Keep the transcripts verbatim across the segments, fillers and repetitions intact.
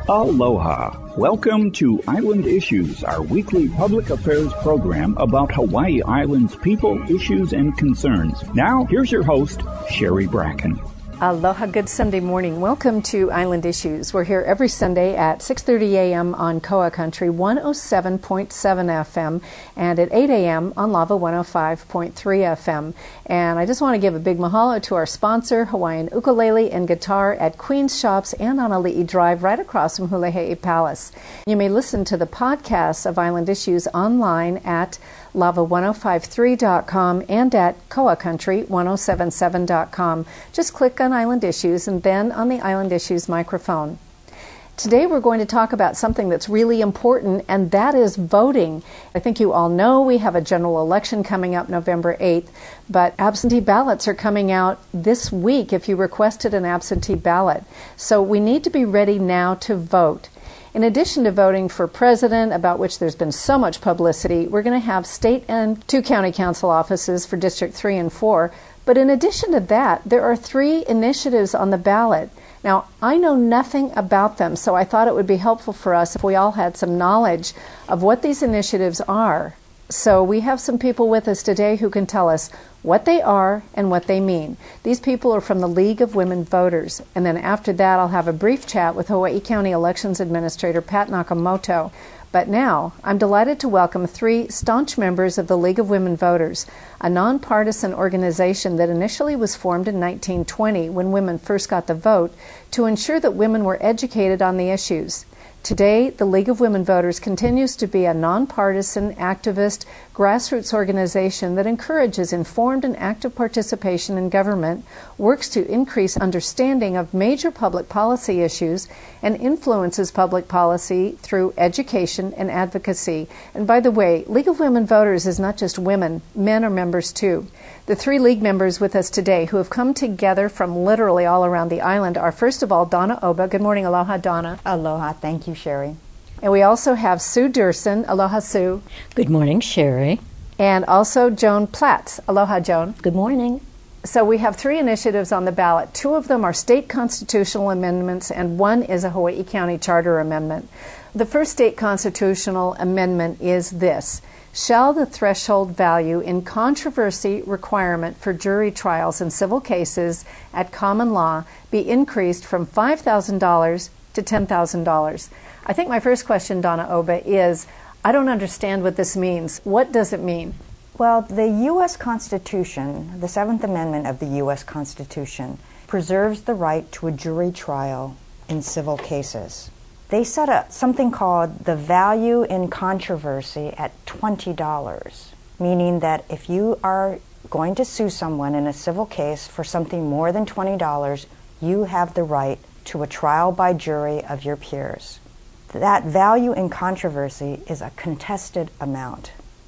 Aloha. Welcome to Island Issues, our weekly public affairs program about Hawaii Island's people, issues, and concerns. Now, here's your host, Sherry Bracken. Aloha, good Sunday morning. Welcome to Island Issues. We're here every Sunday at six thirty a.m. on Koa Country one oh seven point seven F M and at eight a.m. on Lava one oh five point three F M. And I just want to give a big mahalo to our sponsor, Hawaiian Ukulele and Guitar at Queen's Shops and on Ali'i Drive right across from Hulehe'i Palace. You may listen to the podcasts of Island Issues online at lava ten fifty-three dot com and at Koa Country ten seventy-seven dot com. Just click on Island Issues and then on the Island Issues microphone. Today we're going to talk about something that's really important, and that is voting. I think you all know we have a general election coming up November eighth, but absentee ballots are coming out this week if you requested an absentee ballot. So we need to be ready now to vote. In addition to voting for president, about which there's been so much publicity, we're going to have state and two county council offices for District three and four. But in addition to that, there are three initiatives on the ballot. Now, I know nothing about them, so I thought it would be helpful for us if we all had some knowledge of what these initiatives are. So we have some people with us today who can tell us what they are and what they mean. These people are from the League of Women Voters. And then after that, I'll have a brief chat with Hawaii County Elections Administrator Pat Nakamoto. But now, I'm delighted to welcome three staunch members of the League of Women Voters, a nonpartisan organization that initially was formed in nineteen twenty when women first got the vote to ensure that women were educated on the issues. Today, the League of Women Voters continues to be a nonpartisan, activist, grassroots organization that encourages informed and active participation in government, works to increase understanding of major public policy issues, and influences public policy through education and advocacy. And by the way, League of Women Voters is not just women, men are members too. The three League members with us today who have come together from literally all around the island are, first of all, Donna Oba. Good morning. Aloha, Donna. Aloha. Thank you, Sherry. And we also have Sue Durson. Aloha, Sue. Good morning, Sherry. And also Joan Platts. Aloha, Joan. Good morning. So we have three initiatives on the ballot. Two of them are state constitutional amendments, and one is a Hawaii County Charter amendment. The first state constitutional amendment is this: shall the threshold value in controversy requirement for jury trials in civil cases at common law be increased from five thousand dollars to ten thousand dollars? I think my first question, Donna Oba, is I don't understand what this means. What does it mean? Well, the U S Constitution, the Seventh Amendment of the U S Constitution, preserves the right to a jury trial in civil cases. They set up something called the value in controversy at twenty dollars, meaning that if you are going to sue someone in a civil case for something more than twenty dollars, you have the right to a trial by jury of your peers. That value in controversy is a contested amount.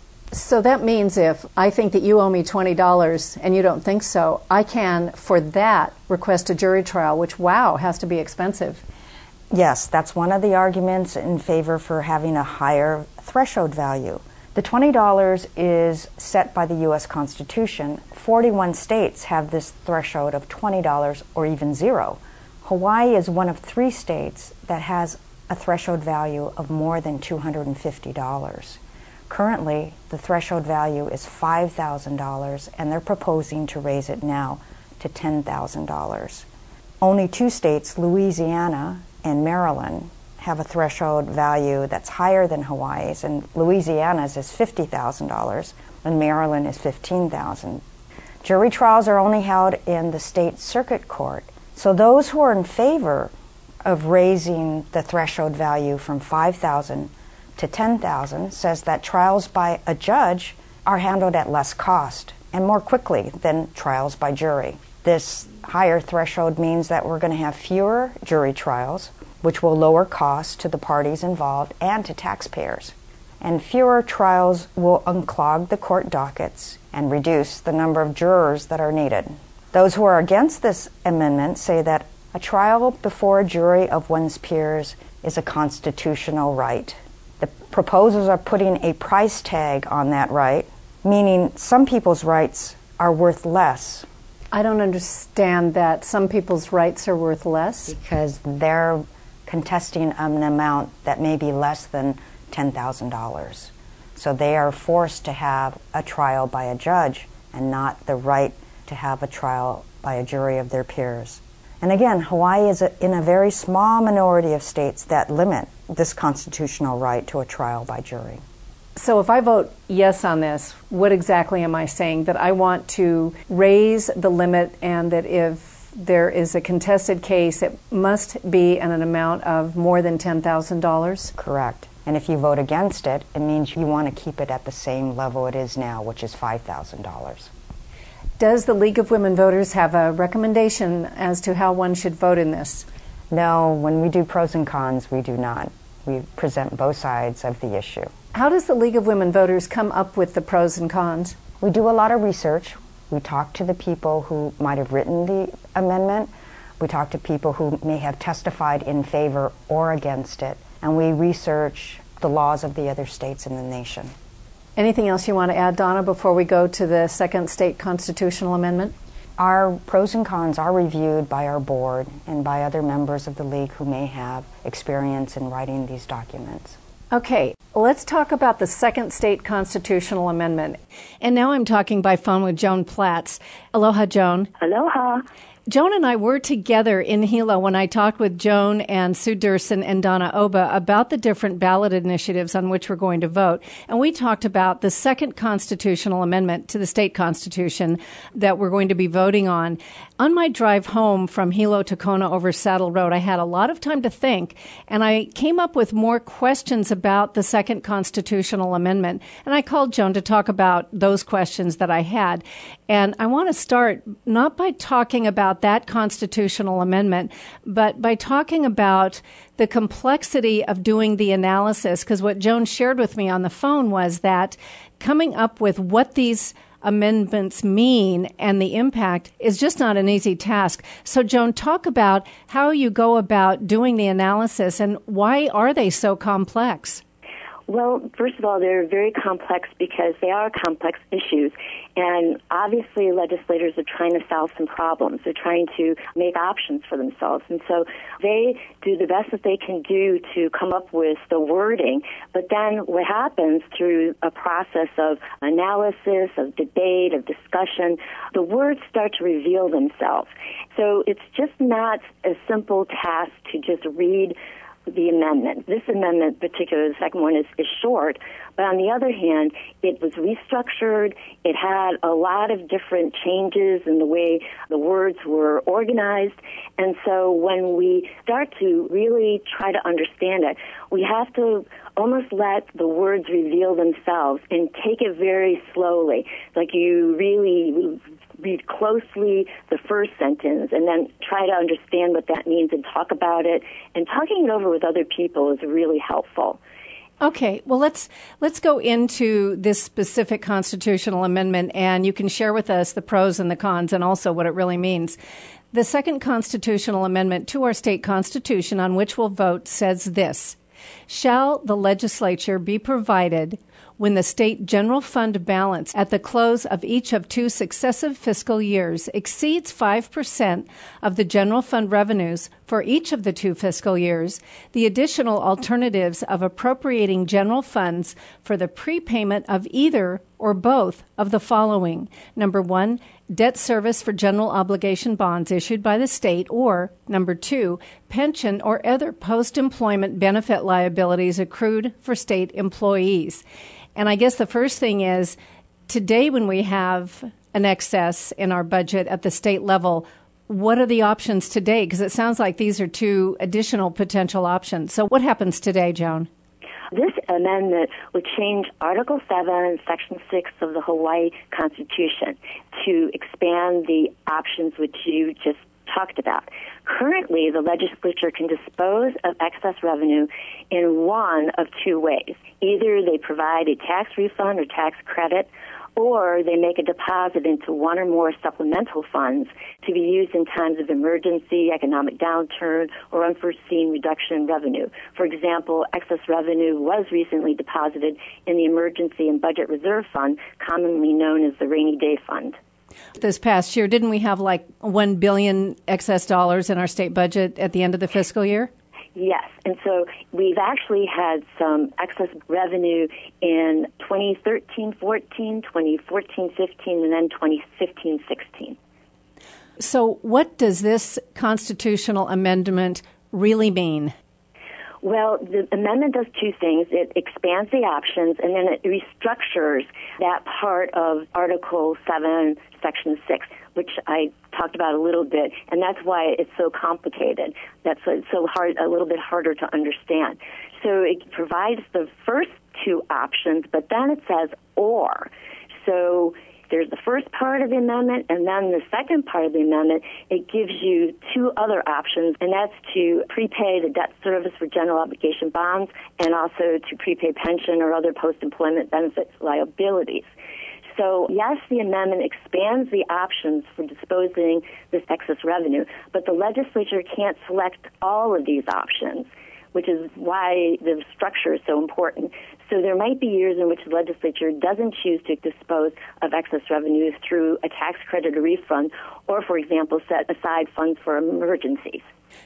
So that means if I think that you owe me twenty dollars and you don't think so, I can, for that, request a jury trial, which, wow, has to be expensive. Yes, that's one of the arguments in favor for having a higher threshold value. The twenty dollars is set by the U S Constitution. forty-one states have this threshold of twenty dollars or even zero. Hawaii is one of three states that has a threshold value of more than two hundred fifty dollars. Currently, the threshold value is five thousand dollars, and they're proposing to raise it now to ten thousand dollars. Only two states, Louisiana and Maryland, have a threshold value that's higher than Hawaii's, and Louisiana's is fifty thousand dollars, and Maryland is fifteen thousand dollars. Jury trials are only held in the state circuit court, so those who are in favor of raising the threshold value from five thousand dollars to ten thousand dollars says that trials by a judge are handled at less cost and more quickly than trials by jury. This higher threshold means that we're going to have fewer jury trials, which will lower costs to the parties involved and to taxpayers. And fewer trials will unclog the court dockets and reduce the number of jurors that are needed. Those who are against this amendment say that a trial before a jury of one's peers is a constitutional right. The proposals are putting a price tag on that right, meaning some people's rights are worth less. I don't understand that some people's rights are worth less. Because their contesting an amount that may be less than ten thousand dollars. So they are forced to have a trial by a judge and not the right to have a trial by a jury of their peers. And again, Hawaii is a, in a very small minority of states that limit this constitutional right to a trial by jury. So if I vote yes on this, what exactly am I saying? That I want to raise the limit, and that if there is a contested case, it must be in an amount of more than ten thousand dollars? Correct. And if you vote against it, it means you want to keep it at the same level it is now, which is five thousand dollars. Does the League of Women Voters have a recommendation as to how one should vote in this? No, when we do pros and cons, we do not. We present both sides of the issue. How does the League of Women Voters come up with the pros and cons? We do a lot of research. We talk to the people who might have written the amendment. We talk to people who may have testified in favor or against it. And we research the laws of the other states in the nation. Anything else you want to add, Donna, before we go to the second state constitutional amendment? Our pros and cons are reviewed by our board and by other members of the League who may have experience in writing these documents. Okay, let's talk about the second state constitutional amendment. And now I'm talking by phone with Joan Platts. Aloha, Joan. Aloha. Joan and I were together in Hilo when I talked with Joan and Sue Durson and Donna Oba about the different ballot initiatives on which we're going to vote. And we talked about the second constitutional amendment to the state constitution that we're going to be voting on. On my drive home from Hilo to Kona over Saddle Road, I had a lot of time to think, and I came up with more questions about the second constitutional amendment. And I called Joan to talk about those questions that I had. And I want to start not by talking about that constitutional amendment, but by talking about the complexity of doing the analysis, because what Joan shared with me on the phone was that coming up with what these amendments mean and the impact is just not an easy task. So, Joan, talk about how you go about doing the analysis and why are they so complex? Well, first of all, they're very complex because they are complex issues. And obviously, legislators are trying to solve some problems. They're trying to make options for themselves. And so they do the best that they can do to come up with the wording. But then what happens through a process of analysis, of debate, of discussion, the words start to reveal themselves. So it's just not a simple task to just read the amendment. This amendment, particularly the second one, is, is short, but on the other hand, it was restructured. It had a lot of different changes in the way the words were organized, and so when we start to really try to understand it, we have to almost let the words reveal themselves and take it very slowly, like you really read closely the first sentence and then try to understand what that means and talk about it. And talking it over with other people is really helpful. Okay, well, let's let's go into this specific constitutional amendment, and you can share with us the pros and the cons and also what it really means. The second constitutional amendment to our state constitution on which we'll vote says this: shall the legislature be provided when the state general fund balance at the close of each of two successive fiscal years exceeds five percent of the general fund revenues for each of the two fiscal years, the additional alternatives of appropriating general funds for the prepayment of either or both of the following. Number one, debt service for general obligation bonds issued by the state, or number two, pension or other post-employment benefit liabilities accrued for state employees. And I guess the first thing is, today when we have an excess in our budget at the state level, what are the options today? Because it sounds like these are two additional potential options. So what happens today, Joan? This amendment would change Article seven, Section six of the Hawaii Constitution to expand the options which you just talked about. Currently, the legislature can dispose of excess revenue in one of two ways. Either they provide a tax refund or tax credit, or they make a deposit into one or more supplemental funds to be used in times of emergency, economic downturn, or unforeseen reduction in revenue. For example, excess revenue was recently deposited in the Emergency and Budget Reserve Fund, commonly known as the Rainy Day Fund. This past year, didn't we have like one billion dollars excess dollars in our state budget at the end of the fiscal year? Yes, and so we've actually had some excess revenue in twenty thirteen fourteen, twenty fourteen fifteen, and then twenty fifteen sixteen. So what does this constitutional amendment really mean? Well, the amendment does two things. It expands the options, and then it restructures that part of Article seven, Section six, which I talked about a little bit, and that's why it's so complicated. That's why it's so hard, a little bit harder to understand. So it provides the first two options, but then it says or. So there's the first part of the amendment, and then the second part of the amendment, it gives you two other options, and that's to prepay the debt service for general obligation bonds and also to prepay pension or other post-employment benefits liabilities. So, yes, the amendment expands the options for disposing this excess revenue, but the legislature can't select all of these options, which is why the structure is so important. So there might be years in which the legislature doesn't choose to dispose of excess revenues through a tax credit or refund, or, for example, set aside funds for emergencies.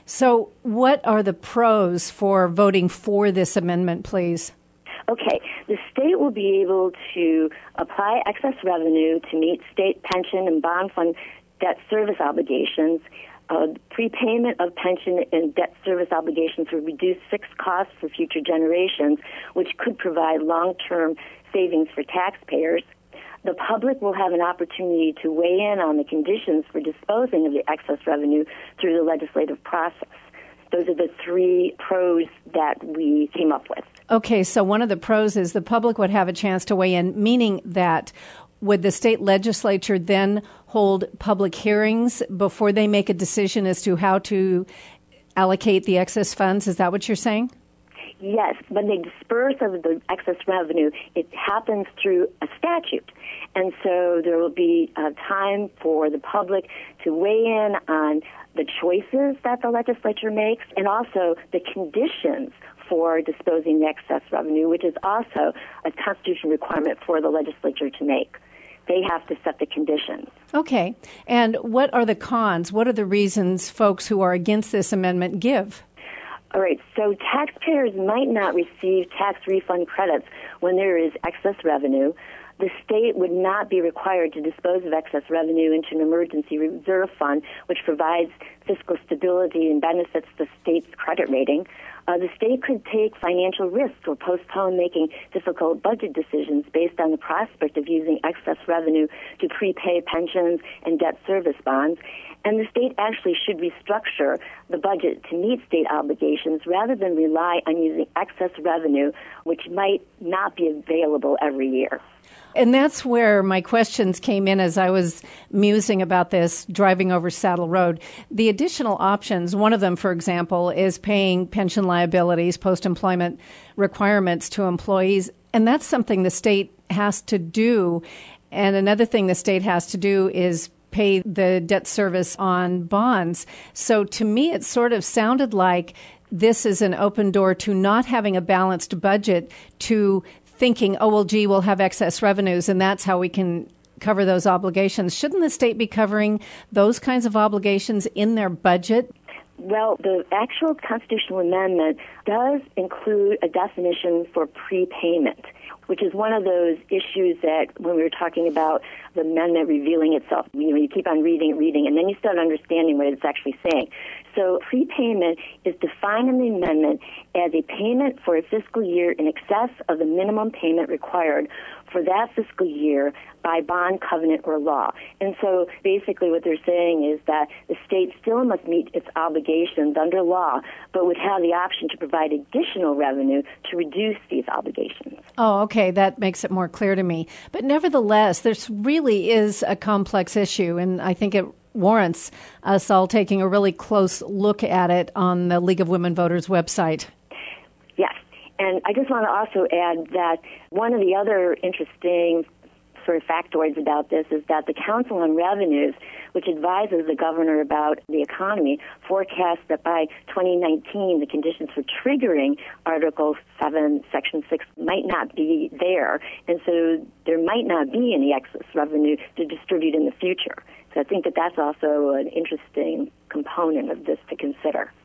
So what are the pros for voting for this amendment, please? Okay, the state will be able to apply excess revenue to meet state pension and bond fund debt service obligations. Uh, prepayment of pension and debt service obligations will reduce fixed costs for future generations, which could provide long-term savings for taxpayers. The public will have an opportunity to weigh in on the conditions for disposing of the excess revenue through the legislative process. Those are the three pros that we came up with. Okay, so one of the pros is the public would have a chance to weigh in, meaning that would the state legislature then hold public hearings before they make a decision as to how to allocate the excess funds? Is that what you're saying? Yes, when they disperse of the excess revenue, it happens through a statute. And so there will be a time for the public to weigh in on the choices that the legislature makes and also the conditions for disposing the excess revenue, which is also a constitutional requirement for the legislature to make. They have to set the conditions. Okay. And what are the cons? What are the reasons folks who are against this amendment give? All right, so taxpayers might not receive tax refund credits when there is excess revenue. The state would not be required to dispose of excess revenue into an emergency reserve fund, which provides fiscal stability and benefits the state's credit rating. Uh, the state could take financial risks or postpone making difficult budget decisions based on the prospect of using excess revenue to prepay pensions and debt service bonds. And the state actually should restructure the budget to meet state obligations rather than rely on using excess revenue, which might not be available every year. And that's where my questions came in as I was musing about this driving over Saddle Road. The additional options, one of them, for example, is paying pension liabilities, post-employment requirements to employees. And that's something the state has to do. And another thing the state has to do is pay the debt service on bonds. So to me, it sort of sounded like this is an open door to not having a balanced budget, to thinking, oh, well, gee, we'll have excess revenues, and that's how we can cover those obligations. Shouldn't the state be covering those kinds of obligations in their budget? Well, the actual constitutional amendment does include a definition for prepayment, which is one of those issues that when we were talking about the amendment revealing itself, you know, you keep on reading, reading, and then you start understanding what it's actually saying. So prepayment is defined in the amendment as a payment for a fiscal year in excess of the minimum payment required for that fiscal year by bond, covenant, or law. And so basically what they're saying is that the state still must meet its obligations under law, but would have the option to provide additional revenue to reduce these obligations. Oh, okay. That makes it more clear to me. But nevertheless, this really is a complex issue, and I think it warrants us all taking a really close look at it on the League of Women Voters website. Yes. And I just want to also add that one of the other interesting sort of factoids about this is that the Council on Revenues, which advises the governor about the economy, forecasts that by twenty nineteen, the conditions for triggering Article seven, Section six might not be there, and so there might not be any excess revenue to distribute in the future. So I think that that's also an interesting component of this to consider.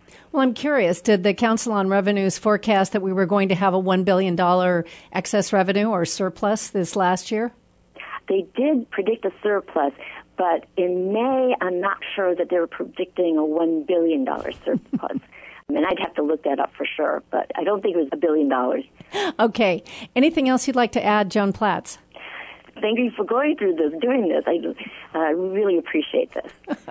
Well, I'm curious, did the Council on Revenues forecast that we were going to have a one billion dollars excess revenue or surplus this last year? They did predict a surplus, but in May, I'm not sure that they were predicting a one billion dollars surplus. I mean, I'd have to look that up for sure, but I don't think it was a billion dollars. Okay. Anything else you'd like to add, Joan Platts? Thank you for going through this, doing this. I uh, really appreciate this.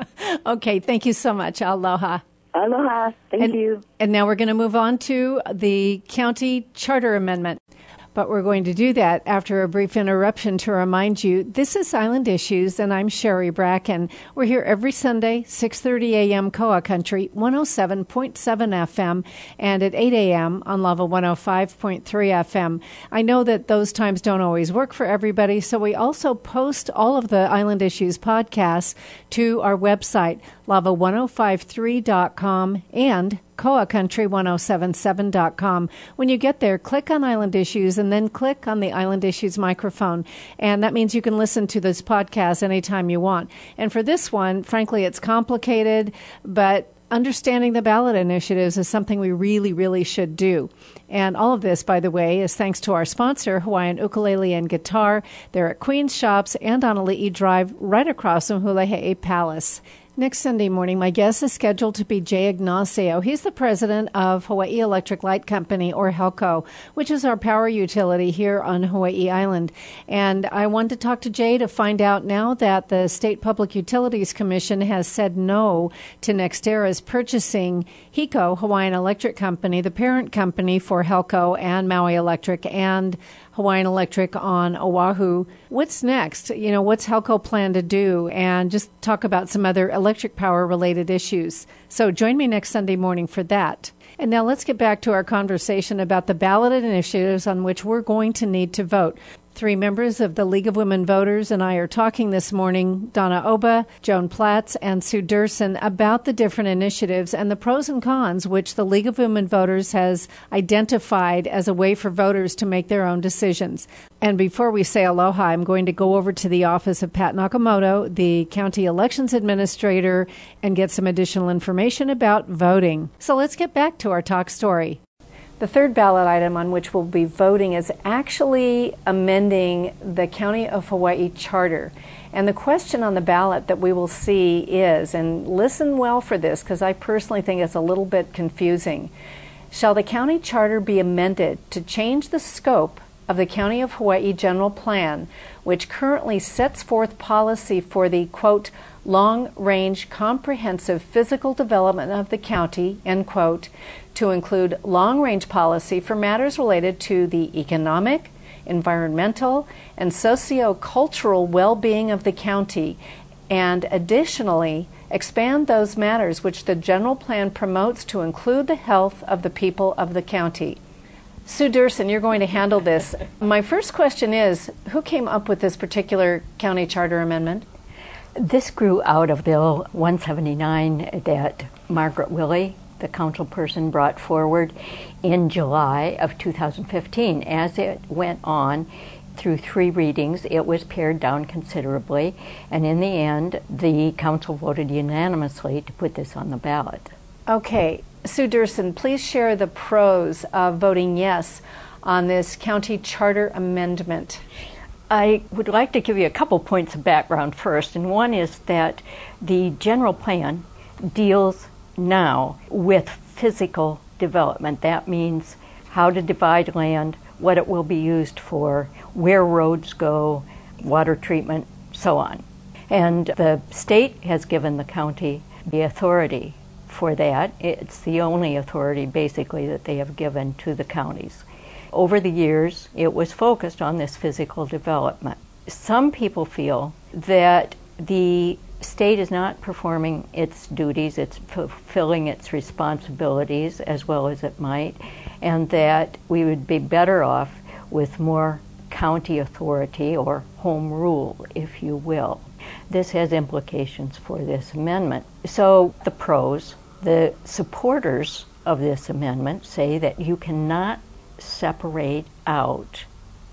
Okay. Thank you so much. Aloha. Aloha. Thank and, you. And now we're going to move on to the county charter amendment. But we're going to do that after a brief interruption to remind you, this is Island Issues, and I'm Sherry Bracken. We're here every Sunday, six thirty a.m. Koa Country, one oh seven point seven F M, and at eight a.m. on Lava one oh five point three F M. I know that those times don't always work for everybody, so we also post all of the Island Issues podcasts to our website, lava one oh five three dot com and Koa Country ten seventy-seven dot com. When you get there, click on Island Issues and then click on the Island Issues microphone. And that means you can listen to this podcast anytime you want. And for this one, frankly, it's complicated, but understanding the ballot initiatives is something we really, really should do. And all of this, by the way, is thanks to our sponsor, Hawaiian Ukulele and Guitar. They're at Queen's Shops and on Ali'i Drive, right across from Hulehe'e Palace. Next Sunday morning, my guest is scheduled to be Jay Ignacio. He's the president of Hawaii Electric Light Company, or HELCO, which is our power utility here on Hawaii Island. And I wanted to talk to Jay to find out, now that the State Public Utilities Commission has said no to NextEra's purchasing HECO, Hawaiian Electric Company, the parent company for HELCO and Maui Electric and Hawaiian Electric on Oahu. What's next? You know, what's HELCO plan to do? And just talk about some other electric power related issues. So join me next Sunday morning for that. And now let's get back to our conversation about the ballot initiatives on which we're going to need to vote. Three members of the League of Women Voters and I are talking this morning, Donna Oba, Joan Platts, and Sue Durson, about the different initiatives and the pros and cons which the League of Women Voters has identified as a way for voters to make their own decisions. And before we say aloha, I'm going to go over to the office of Pat Nakamoto, the County Elections Administrator, and get some additional information about voting. So let's get back to our talk story. The third ballot item on which we'll be voting is actually amending the County of Hawaii Charter. And the question on the ballot that we will see is, and listen well for this because I personally think it's a little bit confusing, shall the county charter be amended to change the scope of the County of Hawaii General Plan, which currently sets forth policy for the, quote, long-range comprehensive physical development of the county, end quote, to include long-range policy for matters related to the economic, environmental, and socio-cultural well-being of the county, and additionally expand those matters which the general plan promotes to include the health of the people of the county. Sue Durson, you're going to handle this. My first question is, who came up with this particular county charter amendment? This grew out of Bill one seventy-nine that Margaret Willey, the council person, brought forward in July of two thousand fifteen. As it went on through three readings, it was pared down considerably, and in the end, the council voted unanimously to put this on the ballot. Okay. Sue Durson, please share the pros of voting yes on this county charter amendment. I would like to give you a couple points of background first, and one is that the general plan deals now with physical development. That means how to divide land, what it will be used for, where roads go, water treatment, so on. And the state has given the county the authority for that. It's the only authority basically that they have given to the counties. Over the years, it was focused on this physical development. Some people feel that the state is not performing its duties, it's fulfilling its responsibilities as well as it might, and that we would be better off with more county authority or home rule, if you will. This has implications for this amendment. So the pros, the supporters of this amendment say that you cannot separate out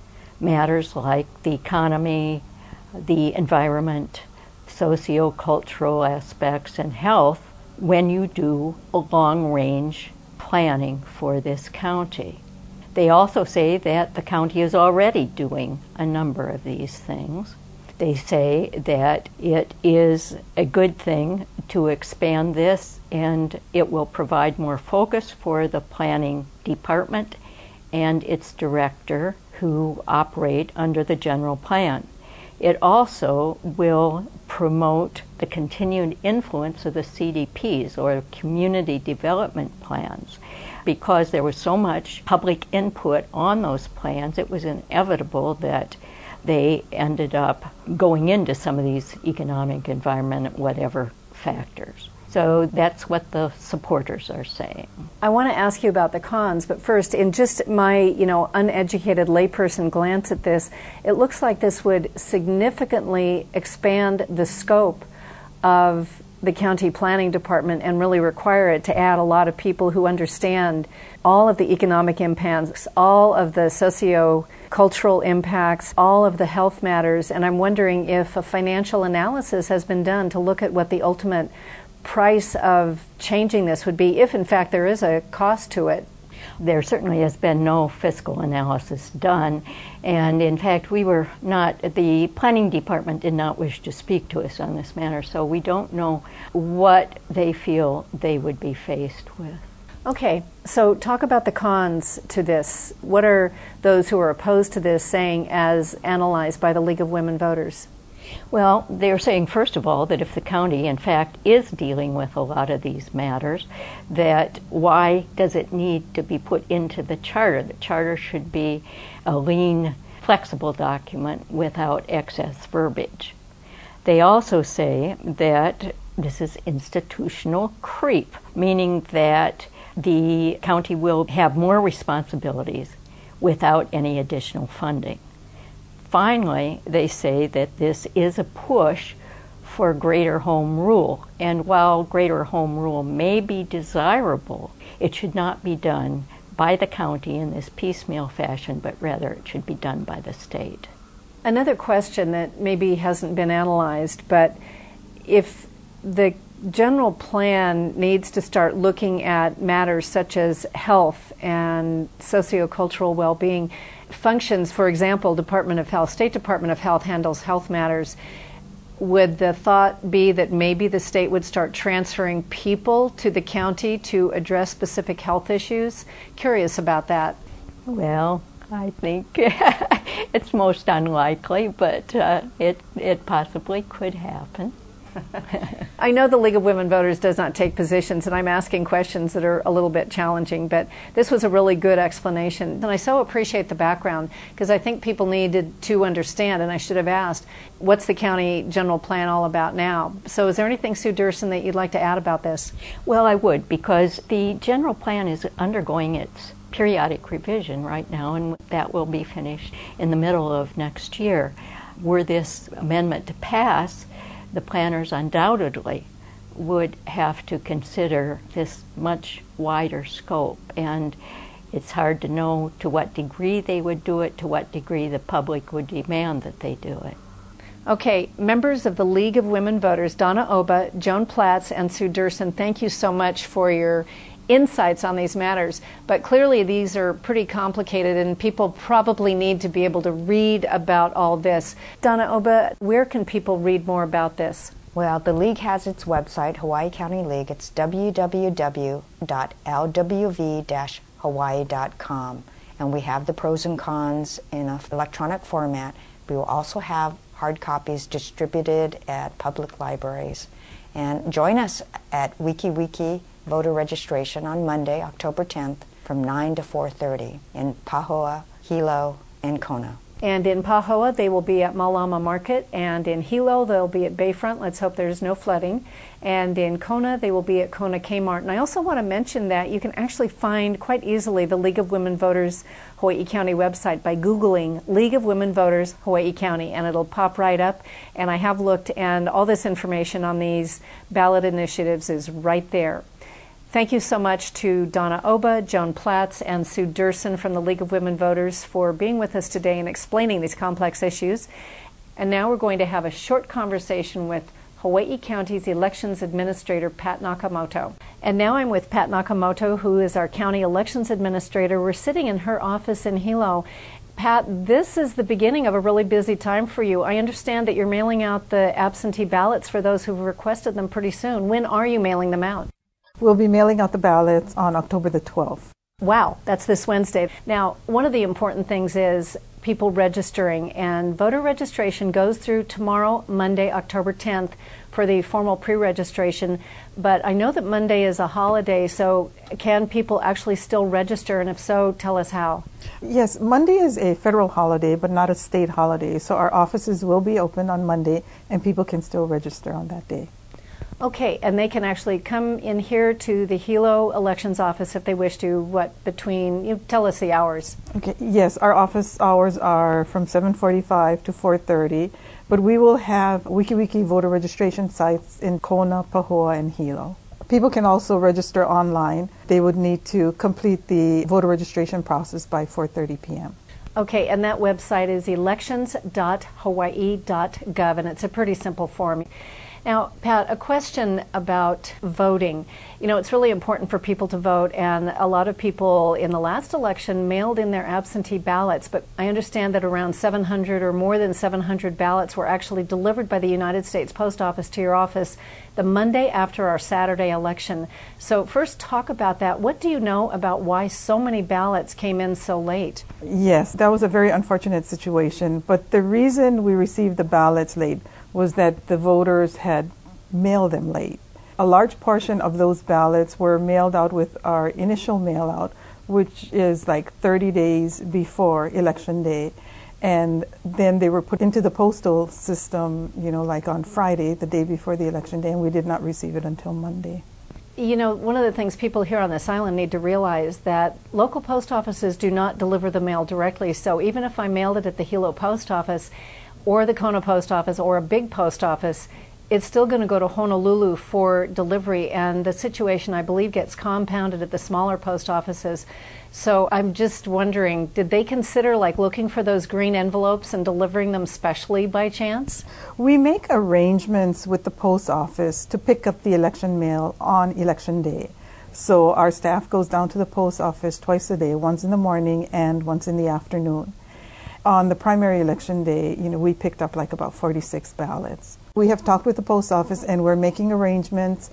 matters like the economy, the environment, socio-cultural aspects, and health when you do long-range planning for this county. They also say that the county is already doing a number of these things. They say that it is a good thing to expand this, and it will provide more focus for the planning department and its director who operate under the general plan. It also will promote the continued influence of the C D Ps, or community development plans. Because there was so much public input on those plans, it was inevitable that they ended up going into some of these economic, environment, whatever factors. So that's what the supporters are saying. I want to ask you about the cons, but first, in just my, you know, uneducated layperson glance at this, it looks like this would significantly expand the scope of the county planning department and really require it to add a lot of people who understand all of the economic impacts, all of the socio-cultural impacts, all of the health matters. And I'm wondering if a financial analysis has been done to look at what the ultimate price of changing this would be, if in fact there is a cost to it. There certainly has been no fiscal analysis done, and in fact we were not, the planning department did not wish to speak to us on this matter, so we don't know what they feel they would be faced with. Okay, so talk about the cons to this. What are those who are opposed to this saying as analyzed by the League of Women Voters? Well, they're saying, first of all, that if the county, in fact, is dealing with a lot of these matters, that why does it need to be put into the charter? The charter should be a lean, flexible document without excess verbiage. They also say that this is institutional creep, meaning that the county will have more responsibilities without any additional funding. Finally, they say that this is a push for greater home rule, and while greater home rule may be desirable, it should not be done by the county in this piecemeal fashion, but rather it should be done by the state. Another question that maybe hasn't been analyzed, but if the general plan needs to start looking at matters such as health and sociocultural well-being, functions, for example, Department of Health, State Department of Health handles health matters. Would the thought be that maybe the state would start transferring people to the county to address specific health issues? Curious about that. Well, I think it's most unlikely, but uh, it, it possibly could happen. I know the League of Women Voters does not take positions, and I'm asking questions that are a little bit challenging, but this was a really good explanation. And I so appreciate the background, because I think people needed to understand, and I should have asked, what's the county general plan all about now? So is there anything, Sue Derson, that you'd like to add about this? Well, I would, because the general plan is undergoing its periodic revision right now, and that will be finished in the middle of next year. Were this amendment to pass, the planners undoubtedly would have to consider this much wider scope, and it's hard to know to what degree they would do it, to what degree the public would demand that they do it. Okay, members of the League of Women Voters, Donna Oba, Joan Platts, and Sue Derson, thank you so much for your insights on these matters, but clearly these are pretty complicated and people probably need to be able to read about all this. Donna Oba, where can people read more about this? Well, the League has its website, Hawaii County League. It's w w w dot l w v dash hawaii dot com, and we have the pros and cons in an electronic format. We will also have hard copies distributed at public libraries. And join us at WikiWiki voter registration on Monday, October tenth, from nine to four thirty in Pahoa, Hilo, and Kona. And in Pahoa, they will be at Malama Market, and in Hilo, they'll be at Bayfront. Let's hope there's no flooding. And in Kona, they will be at Kona Kmart. And I also want to mention that you can actually find quite easily the League of Women Voters Hawaii County website by Googling League of Women Voters Hawaii County, and it'll pop right up. And I have looked, and all this information on these ballot initiatives is right there. Thank you so much to Donna Oba, Joan Platts, and Sue Derson from the League of Women Voters for being with us today and explaining these complex issues. And now we're going to have a short conversation with Hawaii County's Elections Administrator, Pat Nakamoto. And now I'm with Pat Nakamoto, who is our County Elections Administrator. We're sitting in her office in Hilo. Pat, this is the beginning of a really busy time for you. I understand that you're mailing out the absentee ballots for those who've requested them pretty soon. When are you mailing them out? We'll be mailing out the ballots on October the twelfth. Wow, that's this Wednesday. Now, one of the important things is people registering, and voter registration goes through tomorrow, Monday, October tenth, for the formal pre-registration. But I know that Monday is a holiday, so can people actually still register, and if so, tell us how. Yes, Monday is a federal holiday, but not a state holiday, so our offices will be open on Monday, and people can still register on that day. Okay, and they can actually come in here to the Hilo Elections Office if they wish to, what, between, you tell us the hours. Okay, yes, our office hours are from seven forty-five to four thirty, but we will have WikiWiki voter registration sites in Kona, Pahoa, and Hilo. People can also register online. They would need to complete the voter registration process by four thirty p.m. Okay, and that website is elections dot hawaii dot gov, and it's a pretty simple form. Now, Pat, a question about voting. You know, it's really important for people to vote, and a lot of people in the last election mailed in their absentee ballots, but I understand that around seven hundred or more than seven hundred ballots were actually delivered by the United States Post Office to your office the Monday after our Saturday election. So first, talk about that. What do you know about why so many ballots came in so late? Yes, that was a very unfortunate situation, but the reason we received the ballots late was that the voters had mailed them late. A large portion of those ballots were mailed out with our initial mail out, which is like thirty days before Election Day. And then they were put into the postal system, you know, like on Friday, the day before the Election Day, and we did not receive it until Monday. You know, one of the things people here on this island need to realize that local post offices do not deliver the mail directly. So even if I mailed it at the Hilo Post Office, or the Kona Post Office, or a big post office, it's still going to go to Honolulu for delivery, and the situation, I believe, gets compounded at the smaller post offices. So I'm just wondering, did they consider like looking for those green envelopes and delivering them specially by chance? We make arrangements with the post office to pick up the election mail on Election Day. So our staff goes down to the post office twice a day, once in the morning and once in the afternoon. On the primary election day, you know, we picked up like about forty-six ballots. We have talked with the post office, and we're making arrangements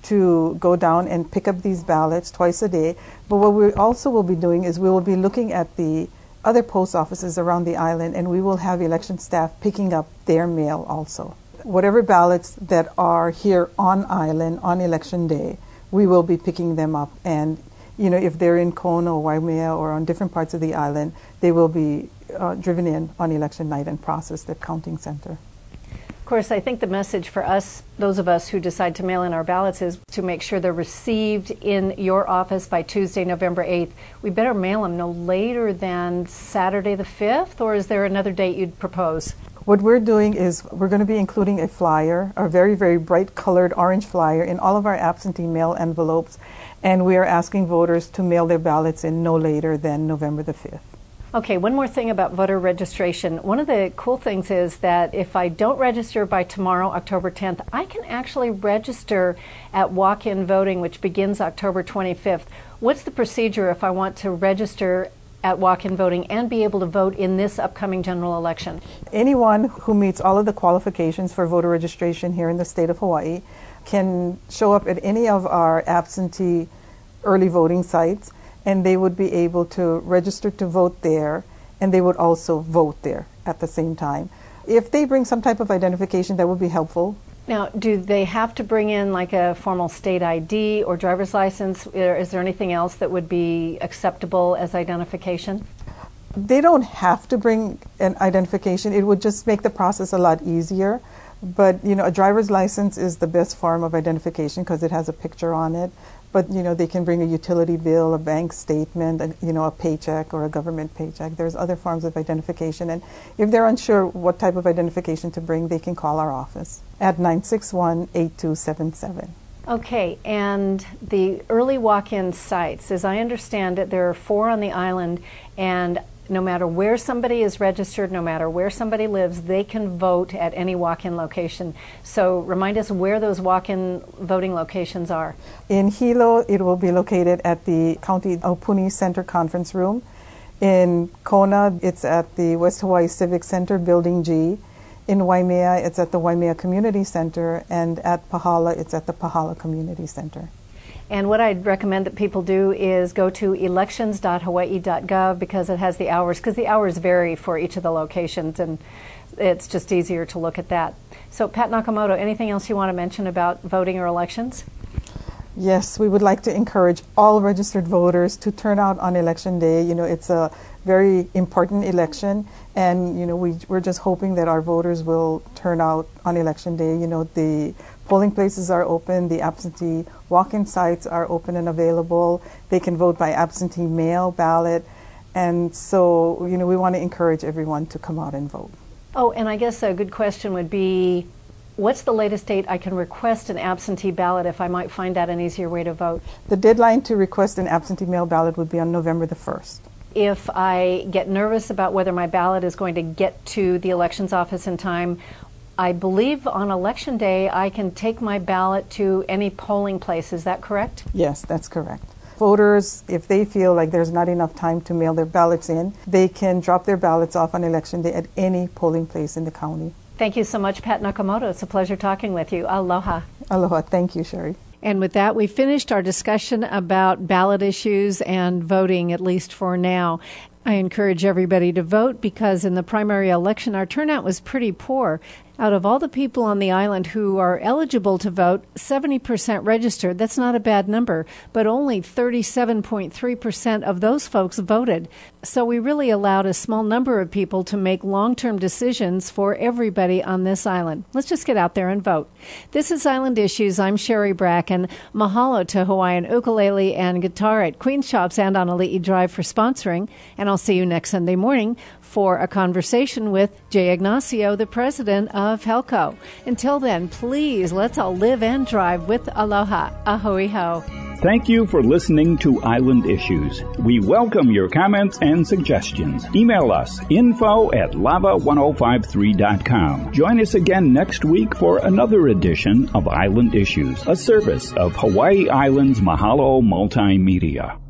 to go down and pick up these ballots twice a day. But what we also will be doing is we will be looking at the other post offices around the island, and we will have election staff picking up their mail also. Whatever ballots that are here on island on election day, we will be picking them up. And, you know, if they're in Kona or Waimea or on different parts of the island, they will be uh, driven in on election night and processed at counting center. Of course, I think the message for us, those of us who decide to mail in our ballots, is to make sure they're received in your office by Tuesday, November eighth. We better mail them no later than Saturday the fifth, or is there another date you'd propose? What we're doing is we're going to be including a flyer, a very, very bright colored orange flyer in all of our absentee mail envelopes, and we are asking voters to mail their ballots in no later than November the fifth. Okay, one more thing about voter registration. One of the cool things is that if I don't register by tomorrow, October tenth, I can actually register at walk-in voting, which begins October twenty-fifth. What's the procedure if I want to register at walk-in voting and be able to vote in this upcoming general election? Anyone who meets all of the qualifications for voter registration here in the state of Hawaii can show up at any of our absentee early voting sites, and they would be able to register to vote there, and they would also vote there at the same time. If they bring some type of identification, that would be helpful. Now, do they have to bring in like a formal state I D or driver's license? Is there anything else that would be acceptable as identification? They don't have to bring an identification. It would just make the process a lot easier. But, you know, a driver's license is the best form of identification because it has a picture on it. But, you know, they can bring a utility bill, a bank statement, a, you know, a paycheck or a government paycheck. There's other forms of identification. And if they're unsure what type of identification to bring, they can call our office at nine six one, eight two seven seven. Okay, and the early walk-in sites, as I understand it, there are four on the island, and no matter where somebody is registered, no matter where somebody lives, they can vote at any walk-in location. So remind us where those walk-in voting locations are. In Hilo, it will be located at the County Aupuni Center Conference Room. In Kona, it's at the West Hawaii Civic Center, Building G. In Waimea, it's at the Waimea Community Center. And at Pahala, it's at the Pahala Community Center. And what I'd recommend that people do is go to elections dot hawaii dot gov because it has the hours, because the hours vary for each of the locations, and it's just easier to look at that. So, Pat Nakamoto, anything else you want to mention about voting or elections? Yes, we would like to encourage all registered voters to turn out on election day. You know, it's a very important election, and, you know, we, we're just hoping that our voters will turn out on election day. You know, the polling places are open, the absentee walk-in sites are open and available. They can vote by absentee mail ballot, and so, you know, we want to encourage everyone to come out and vote. Oh, and I guess a good question would be, what's the latest date I can request an absentee ballot if I might find that an easier way to vote? The deadline to request an absentee mail ballot would be on November the first. If I get nervous about whether my ballot is going to get to the elections office in time, I believe on election day I can take my ballot to any polling place. Is that correct? Yes, that's correct. Voters, if they feel like there's not enough time to mail their ballots in, they can drop their ballots off on election day at any polling place in the county. Thank you so much, Pat Nakamoto. It's a pleasure talking with you. Aloha. Aloha. Thank you, Sherry. And with that, we finished our discussion about ballot issues and voting, at least for now. I encourage everybody to vote because in the primary election, our turnout was pretty poor. Out of all the people on the island who are eligible to vote, seventy percent registered. That's not a bad number, but only thirty-seven point three percent of those folks voted. So we really allowed a small number of people to make long-term decisions for everybody on this island. Let's just get out there and vote. This is Island Issues. I'm Sherry Bracken. Mahalo to Hawaiian Ukulele and Guitar at Queen Shops and on Ali'i Drive for sponsoring. And I'll see you next Sunday morning for a conversation with Jay Ignacio, the president of Helco. Until then, please, let's all live and drive with aloha. Ahui ho. Thank you for listening to Island Issues. We welcome your comments and suggestions. Email us, info at lava ten fifty-three dot com. Join us again next week for another edition of Island Issues, a service of Hawaii Island's Mahalo Multimedia.